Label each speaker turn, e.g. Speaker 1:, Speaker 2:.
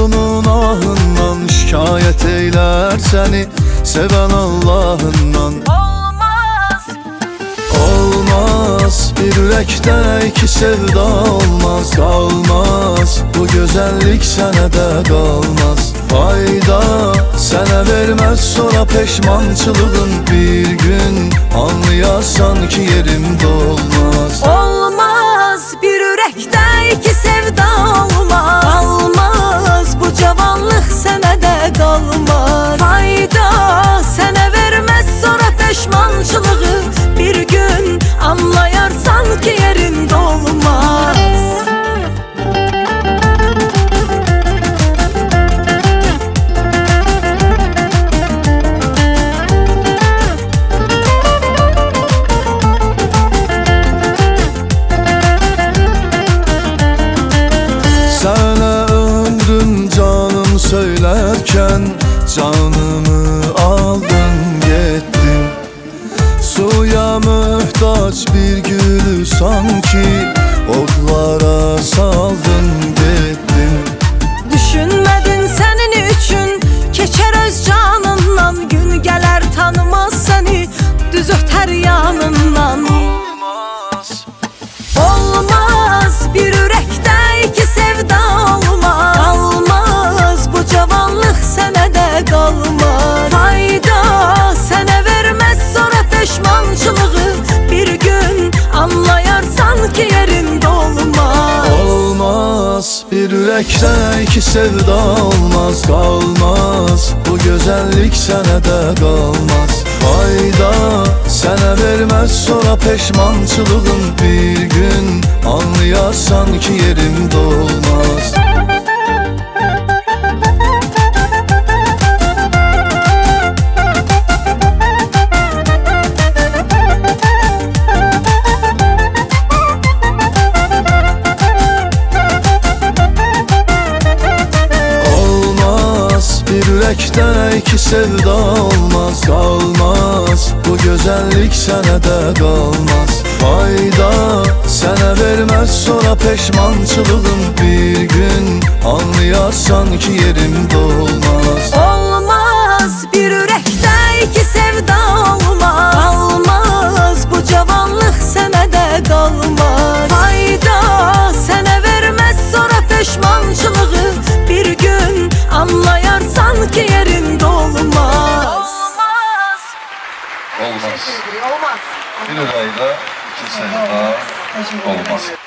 Speaker 1: kulunun ahından, şikayet eyler seni seven Allah'ından. Olmaz bir yürekte iki sevda olmaz, kalmaz bu güzellik senede kalmaz. Fayda sana vermez sonra peşmançılığın, bir gün anlayasan ki yerimde olmaz.
Speaker 2: Olmaz bir yürekte iki sevda olmaz, kalmaz bu cavanlık senede kalmaz. Fayda sana vermez sonra peşmançılığı, bir gün anlayarsan ki yerinde olmaz.
Speaker 1: Sana ömrüm canım söylerken canımı aldın gittin. Suya muhtaç bir gülü sanki otlara saldın gittin.
Speaker 2: Düşünmedin senin üçün keçer öz canından, gün gelir tanımaz seni düz öter yanından. Olmaz bir yürekte iki sevda olmaz, kalmaz bu cavanlık senede kalmaz. Fayda sana vermez sonra peşmançılığı, bir gün anlayarsan ki yerinde olmaz.
Speaker 1: Olmaz bir yürekte iki sevda olmaz, kalmaz bu güzellik senede kalmaz. Fayda sana vermez sonra peşmançılığın, bir gün anlayasan ki yerimde olmaz. Yürekte iki sevda olmaz, kalmaz bu güzellik senede kalmaz. Fayda sana vermez sonra peşmançılığın, bir gün anlayasan ki yerimde olmaz.
Speaker 2: Olmaz bir yürekte iki sevda olmaz, kalmaz bu cavanlık senede kalmaz. Fayda sana vermez sonra peşmançılığı, bir gün anlayarsan ki yerinde olmaz.
Speaker 3: Olmaz. Bir lirayla iki sevda olmaz.